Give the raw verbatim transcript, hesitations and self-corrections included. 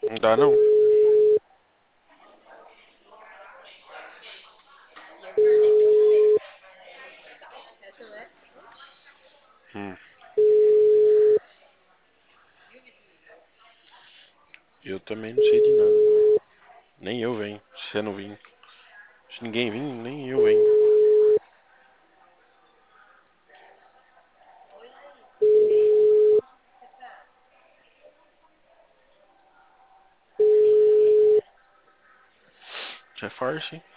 Não dá não. Hum, eu também não sei de nada. Nem eu venho. Se você não vir. Se ninguém vir, nem eu venho. Você é farsa, hein?